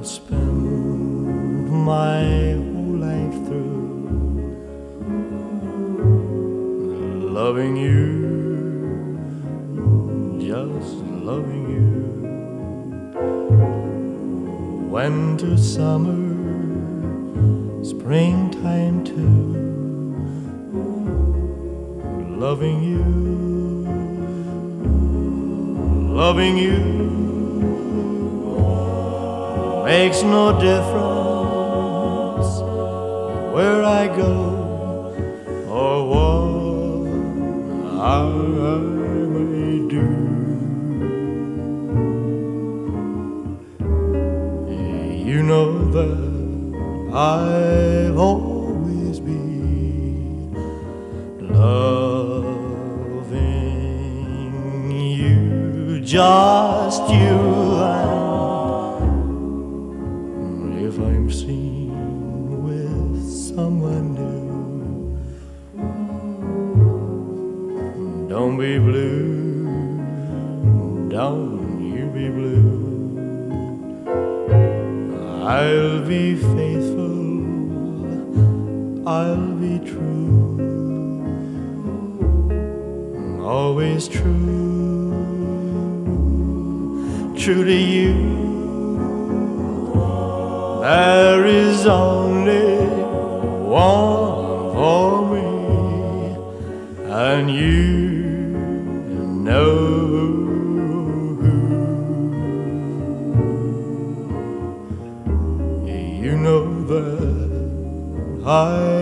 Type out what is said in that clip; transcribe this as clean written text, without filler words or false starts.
spend my whole life through loving you, just loving you. Winter, summer, springtime too, loving you, loving you. Makes no difference where I go or what I may do. You know that I've always been loving you, just you. If I'm seen with someone new, don't be blue, don't you be blue. I'll be faithful, I'll be true, always true, true to you. There is only one for me, and you know who. You know that I